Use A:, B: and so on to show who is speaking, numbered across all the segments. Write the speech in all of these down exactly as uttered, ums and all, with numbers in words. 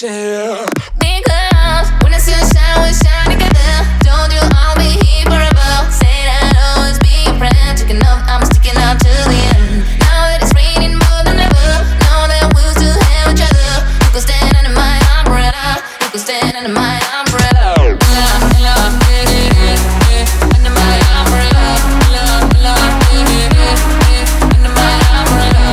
A: share.
B: Because when the sunshine we shine together, told you I'll be here forever. Said I'd always be your friend. Took enough, I'm sticking out to the end. Now that it's raining more than ever, know that we'll still have each other. You can stand under my umbrella. You can stand under my umbrella. Under my umbrella. Under my umbrella. Under my umbrella.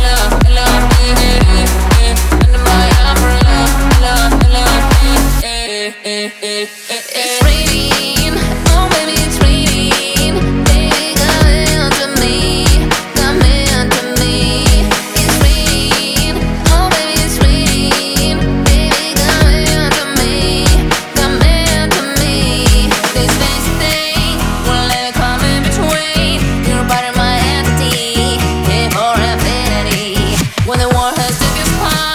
B: It's raining, oh baby, it's raining. Baby, come into me, come into me. It's raining, oh baby, it's raining. Baby, come into me, come into me. This fancy thing won't let me come in between. You're part of my entity, yeah, for infinity. When the war has took its part.